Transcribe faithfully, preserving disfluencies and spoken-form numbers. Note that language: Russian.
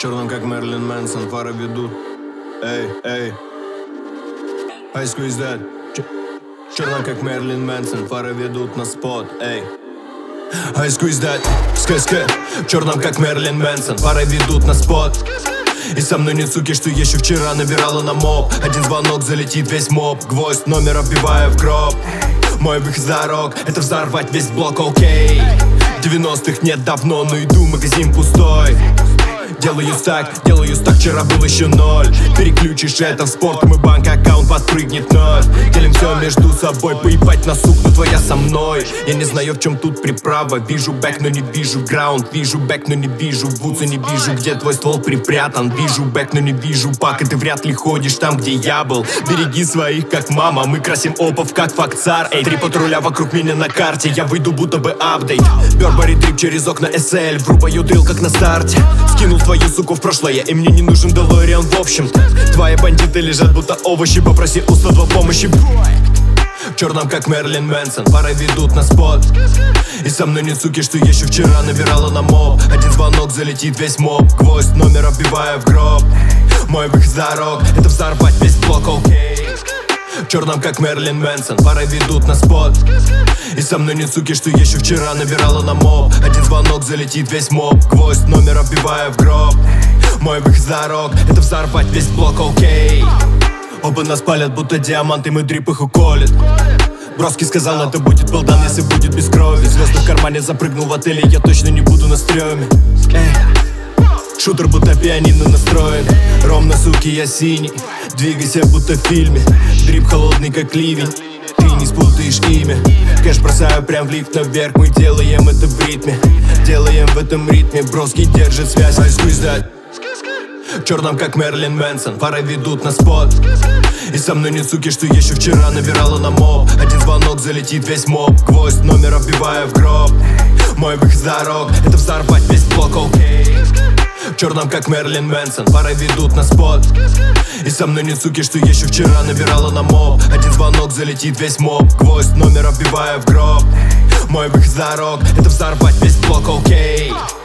Черным как Мерлин Мэнсон, фары ведут. Эй, эй. I squeeze that. Черным как Мерлин Мэнсон, фары ведут на спот. Эй. I squeeze that. Ск-ск. Черным как Мерлин Мэнсон, фары ведут на спот. И со мной не суки, что еще вчера набирала на моп. Один звонок, залетит весь моп. Гвоздь номер оббиваю в гроб. Мой выход за рок, это взорвать весь блок, окей. девяностых нет давно, но иду, магазин пустой. Делаю стак, делаю стак, вчера был еще ноль. Переключишь это в спорт, мой банк-аккаунт подпрыгнет вновь. Делим все между собой, поебать на сук, но твоя со мной. Я не знаю, в чем тут приправа. Вижу бэк, но не вижу граунд. Вижу бэк, но не вижу вудса, не вижу, где твой ствол припрятан. Вижу бэк, но не вижу пак, и ты вряд ли ходишь там, где я был. Береги своих, как мама, мы красим опов, как факцар. Эй, три патруля вокруг меня на карте, я выйду, будто бы апдейт. Бербери трип через окна эс эль, врубаю дрил, как на старте. Скинул твою суку в прошлое, и мне не нужен Делориан в общем-то. Твои бандиты лежат, будто овощи, попроси у сто два помощи. В черном как Мерлин Мэнсон, пары ведут на спот. И со мной не суки, что еще вчера набирала на моп. Один звонок, залетит весь моп. Гвоздь номер оббиваю в гроб. Мой выход за рок, это взорвать весь блок, окей. В черном как Мерлин Мэнсон, пары ведут на спот. И со мной не суки, что еще вчера набирала на моп. Один звонок, залетит весь моп. Гвоздь номер оббиваю в гроб. Мой выход за рок, это взорвать весь блок, окей. Оба нас палят, будто диаманты, мой дрип их уколет. Броски сказал, это будет балдан, если будет без крови. Звезды в кармане, запрыгнул в отеле, я точно не буду на стреме. Эй. Шутер, будто пианино настроен. Ровно, суки, я синий. Двигайся, будто в фильме. Дрип холодный, как ливень. Ты не спутаешь имя. Кэш бросаю прям в лифт наверх. Мы делаем это в ритме. Делаем в этом ритме. Броски держит связь. I squeeze that. В черном как Мерлин Мэнсон, пары ведут на спот. И со мной не суки, что еще вчера набирала на моп. Один звонок, залетит весь моп. Гвоздь номер оббиваю в гроб. Мой выход за рок, это взорвать весь блок, окей. В черном как Мерлин Мэнсон, пары ведут на спот. И со мной не суки, что еще вчера набирала на моп. Один звонок, залетит весь моп. Гвоздь номер оббиваю в гроб. Мой выход за рок, это взорвать весь блок, окей.